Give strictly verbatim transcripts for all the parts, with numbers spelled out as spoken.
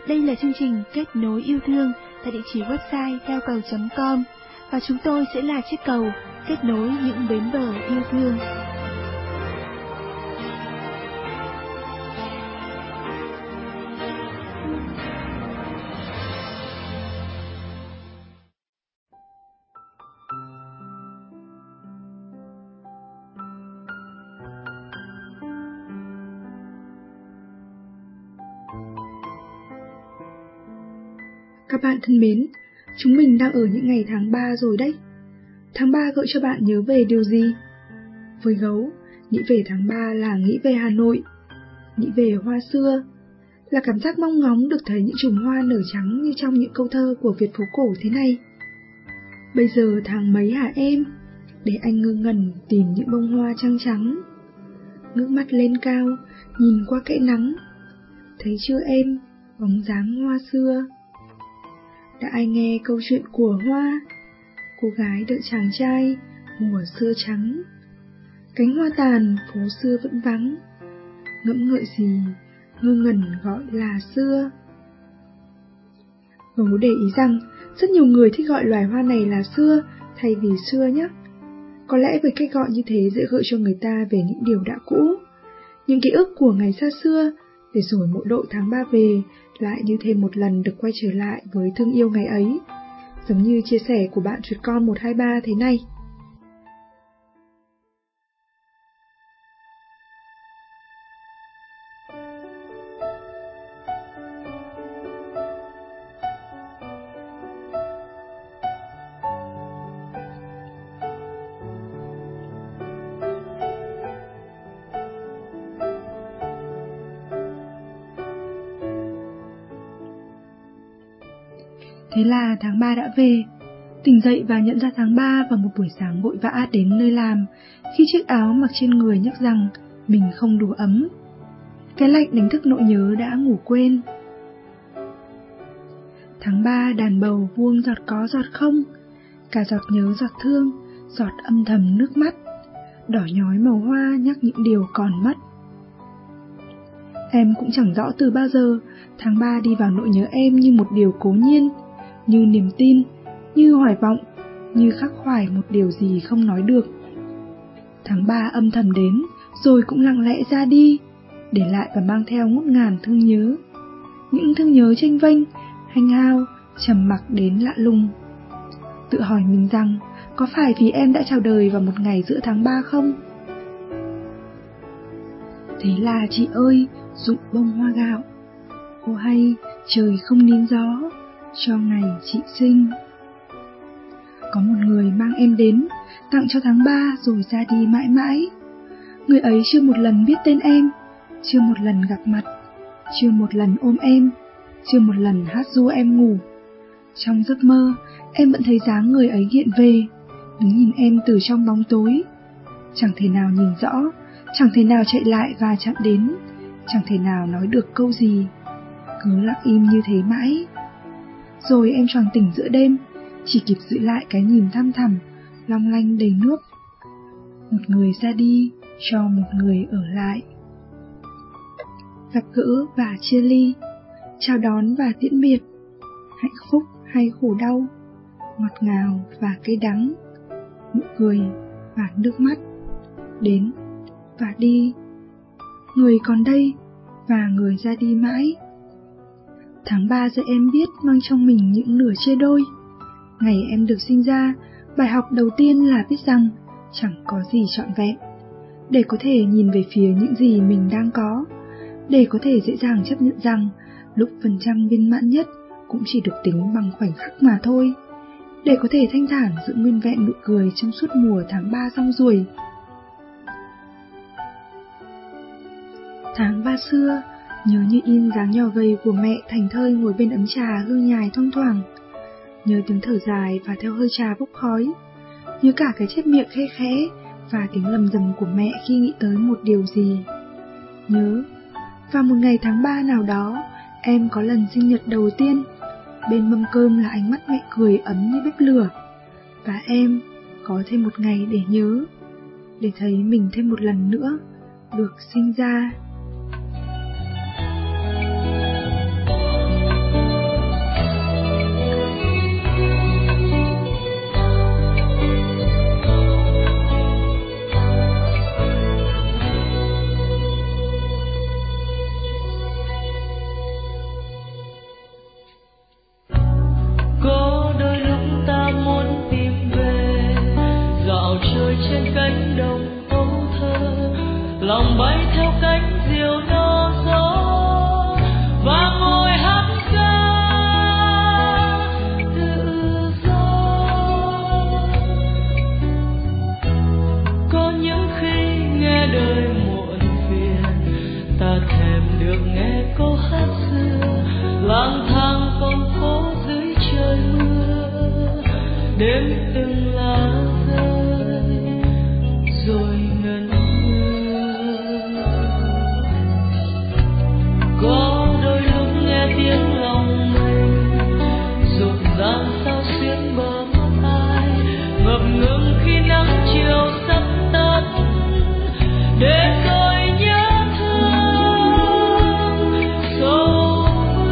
Đây là chương trình Kết nối yêu thương tại địa chỉ website theo cầu chấm com và chúng tôi sẽ là chiếc cầu kết nối những bến bờ yêu thương. Các bạn thân mến, chúng mình đang ở những ngày tháng ba rồi đấy. Tháng ba gợi cho bạn nhớ về điều gì? Với Gấu, nghĩ về tháng ba là nghĩ về Hà Nội, nghĩ về hoa xưa, là cảm giác mong ngóng được thấy những chùm hoa nở trắng như trong những câu thơ của Việt phố cổ thế này. Bây giờ tháng mấy hả em? Để anh ngơ ngẩn tìm những bông hoa trắng trắng. Ngước mắt lên cao, nhìn qua kẽ nắng, thấy chưa em, bóng dáng hoa xưa. Đã ai nghe câu chuyện của hoa, cô gái đợi chàng trai, mùa xưa trắng. Cánh hoa tàn, phố xưa vẫn vắng, ngẫm ngợi gì, ngơ ngẩn gọi là xưa. Gấu để ý rằng, rất nhiều người thích gọi loài hoa này là xưa, thay vì xưa nhé. Có lẽ với cách gọi như thế dễ gợi cho người ta về những điều đã cũ, những ký ức của ngày xa xưa, để rồi mỗi độ tháng ba về, lại như thêm một lần được quay trở lại với thương yêu ngày ấy, giống như chia sẻ của bạn chuột con một hai ba thế này. Thế là tháng ba đã về. Tỉnh dậy và nhận ra tháng ba vào một buổi sáng vội vã đến nơi làm, khi chiếc áo mặc trên người nhắc rằng mình không đủ ấm. Cái lạnh đánh thức nỗi nhớ đã ngủ quên. Tháng ba đàn bầu vuông giọt có giọt không, cả giọt nhớ giọt thương, giọt âm thầm nước mắt, đỏ nhói màu hoa nhắc những điều còn mất. Em cũng chẳng rõ từ bao giờ tháng ba đi vào nỗi nhớ em như một điều cố nhiên, như niềm tin, như hoài vọng, như khắc khoải một điều gì không nói được. Tháng ba âm thầm đến, rồi cũng lặng lẽ ra đi, để lại và mang theo ngút ngàn thương nhớ. Những thương nhớ chênh vênh, hanh hao, trầm mặc đến lạ lùng. Tự hỏi mình rằng, có phải vì em đã chào đời vào một ngày giữa tháng ba không? Thế là chị ơi, rụng bông hoa gạo. Ô hay, trời không nín gió, cho ngày chị sinh. Có một người mang em đến, tặng cho tháng ba rồi ra đi mãi mãi. Người ấy chưa một lần biết tên em, chưa một lần gặp mặt, chưa một lần ôm em, chưa một lần hát ru em ngủ. Trong giấc mơ, em vẫn thấy dáng người ấy hiện về, đứng nhìn em từ trong bóng tối. Chẳng thể nào nhìn rõ, chẳng thể nào chạy lại và chạm đến, chẳng thể nào nói được câu gì, cứ lặng im như thế mãi. Rồi em choàng tỉnh giữa đêm, chỉ kịp giữ lại cái nhìn thăm thẳm, long lanh đầy nước. Một người ra đi, cho một người ở lại. Gặp gỡ và chia ly, chào đón và tiễn biệt, hạnh phúc hay khổ đau, ngọt ngào và cay đắng, nụ cười và nước mắt, đến và đi, người còn đây và người ra đi mãi. Tháng ba dạy em biết mang trong mình những nửa chia đôi. Ngày em được sinh ra, bài học đầu tiên là biết rằng chẳng có gì trọn vẹn. Để có thể nhìn về phía những gì mình đang có, để có thể dễ dàng chấp nhận rằng lúc phần trăm viên mãn nhất cũng chỉ được tính bằng khoảnh khắc mà thôi. Để có thể thanh thản giữ nguyên vẹn nụ cười trong suốt mùa tháng ba rong ruổi. Tháng ba xưa, nhớ như in dáng nhỏ gầy của mẹ thảnh thơi ngồi bên ấm trà hương nhài thoang thoảng. Nhớ tiếng thở dài và theo hơi trà bốc khói. Nhớ cả cái chép miệng khe khẽ và tiếng lầm rầm của mẹ khi nghĩ tới một điều gì. Nhớ, vào một ngày tháng ba nào đó, em có lần sinh nhật đầu tiên. Bên mâm cơm là ánh mắt mẹ cười ấm như bếp lửa. Và em có thêm một ngày để nhớ, để thấy mình thêm một lần nữa được sinh ra. bay theo cánh diều nô gió và ngồi hát ca tự do. Có những khi nghe đời muộn phiền, ta thèm được nghe câu hát xưa, lang thang con phố dưới trời mưa, đêm từng lá rơi rồi ngẩn ngơ. Có đôi lúc nghe tiếng lòng mình rộn ràng sao xuyên bờ mắt ai, ngập ngừng khi nắng chiều sắp tắt, để rồi nhớ thương sâu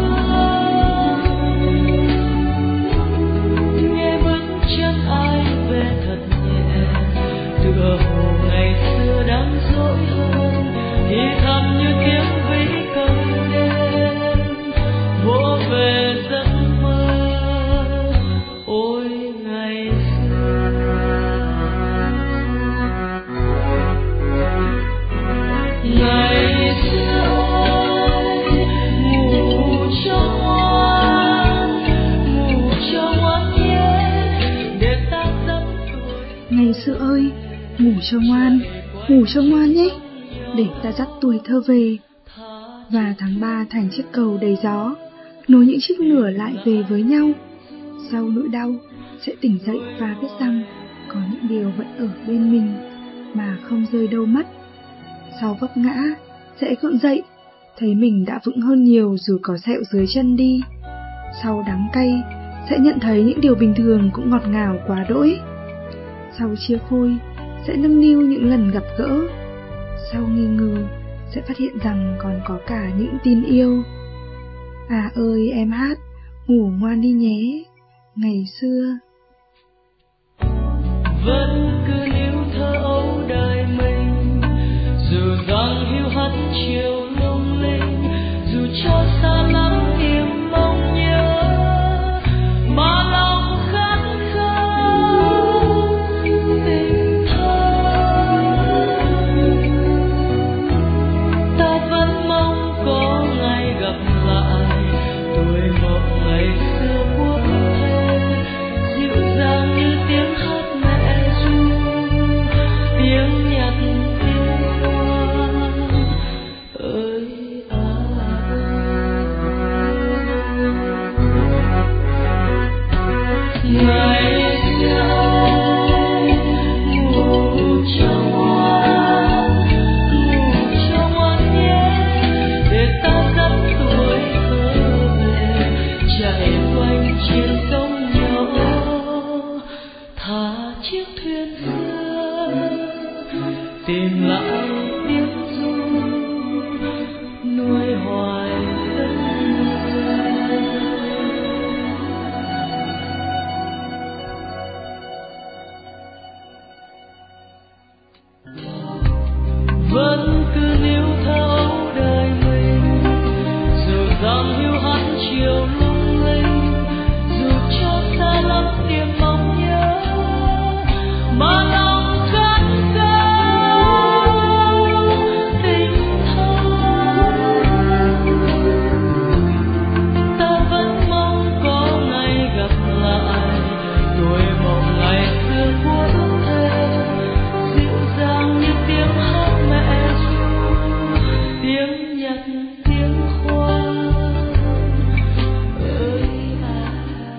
vương. Nghe bước chân ai về thật nhẹ, tựa hồ ngày xưa đang dỗi hơn, thì thầm như tiếng vĩ câu đêm vỗ về giấc mơ. Ôi ngày xưa, ngày xưa ơi, ngủ cho ngoan, ngủ cho ngoan nhé, để ta dẫm tuổi. Ngày xưa ơi, ngủ cho ngoan, ngủ cho ngoan nhé, để ta dắt tuổi thơ về. Và tháng ba thành chiếc cầu đầy gió, nối những chiếc nửa lại về với nhau. Sau nỗi đau sẽ tỉnh dậy và biết rằng có những điều vẫn ở bên mình mà không rơi đâu mất. Sau vấp ngã sẽ gượng dậy, thấy mình đã vững hơn nhiều dù có sẹo dưới chân đi. Sau đắng cay sẽ nhận thấy những điều bình thường cũng ngọt ngào quá đỗi. Sau chia phôi sẽ nâng niu những lần gặp gỡ. Sau nghi ngờ sẽ phát hiện rằng còn có cả những tin yêu. À ơi em hát, ngủ ngoan đi nhé, ngày xưa. Vẫn cứ níu thơ ấu đời mình, dù rằng hiu hắt chiều lung linh, dù cho xa lắm tìm mong nhớ, mà lòng khát khao tình thơ. Ta vẫn mong có ngày gặp lại tuổi mộng ngày xưa buốt thêm, dịu dàng như tiếng hát mẹ ru, tiếng nhạc tiếng hoa ơi à. Ngày xưa ơi, ngủ cho ngoan, ngủ cho ngoan nhé, để ta dắt tuổi thơ về, chạy quanh trên sông nhỏ, thả chiếc thuyền xưa, tìm lại tiếng ru, nuôi hoài giấc mơ. Vẫn cứ níu thơ ấu đời mình, dù rằng hiu hắt chiều lung linh, dù cho xa lắm tìm mong nhớ, mà lòng khát khao tình thơ. Ta vẫn mong có ngày gặp lại tuổi mộng ngày xưa buốt thêm, dịu dàng như tiếng hát mẹ ru, tiếng nhạc tiếng hoa ơi à.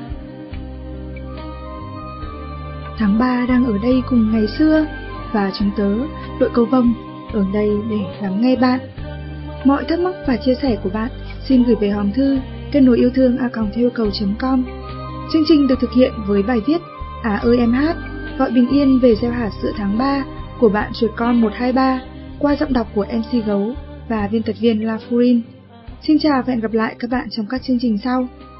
Tháng ba đang ở đây cùng ngày xưa, và chúng tớ, đội Cầu Vồng, ở đây để lắng nghe bạn. Mọi thắc mắc và chia sẻ của bạn xin gửi về hòm thư kết nối yêu thương a còng theo cầu chấm com. Chương trình được thực hiện với bài viết À ơi em hát, gọi bình yên về gieo hạt giữa tháng ba của bạn chuột con một hai ba qua giọng đọc của em xê Gấu và biên tập viên La Furin. Xin chào và hẹn gặp lại các bạn trong các chương trình sau.